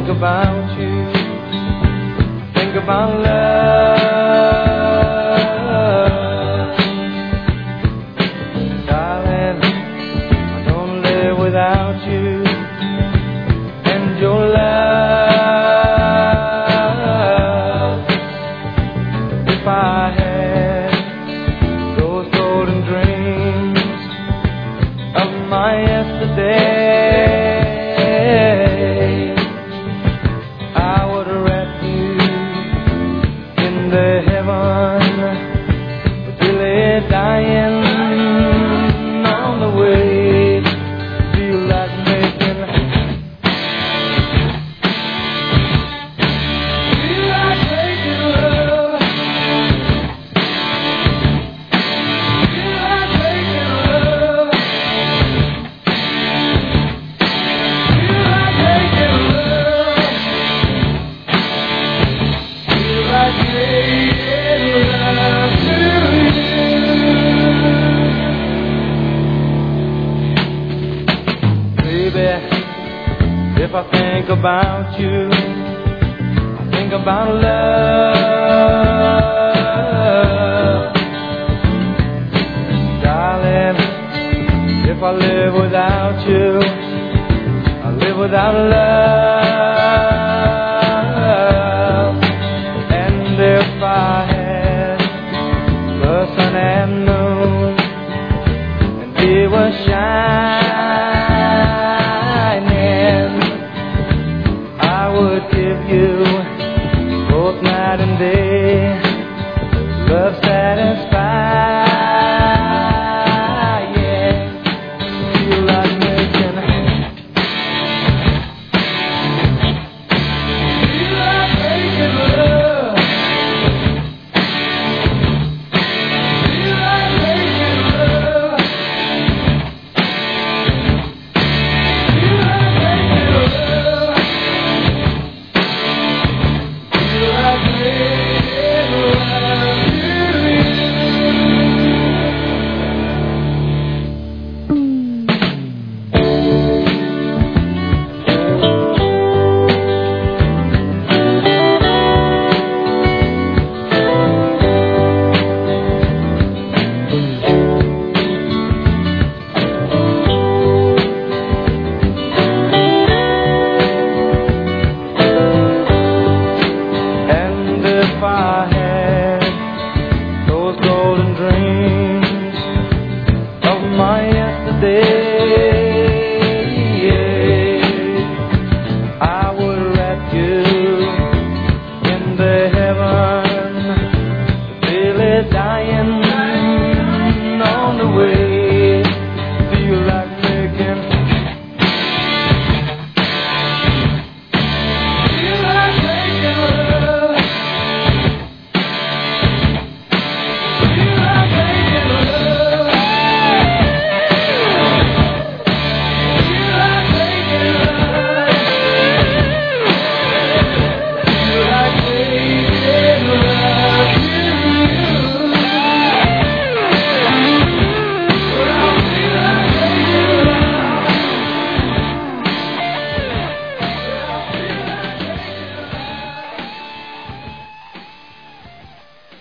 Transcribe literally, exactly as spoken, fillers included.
think about you, think about love. Darling, I don't live without you and your love. If I had those golden dreams of my yesterday, dying on the way, feel like making, feel like making love, feel like making love, feel like making love, feel like making love to you. If I think about you, I think about love. Darling, if I live without you, I live without love. And if I had the sun and moon, and they were shining, give you both night and day, love satisfied, yeah. Feel like making, feel like making love, feel like making love, feel like making love. If I had those golden dreams of my yesterday, I would wrap you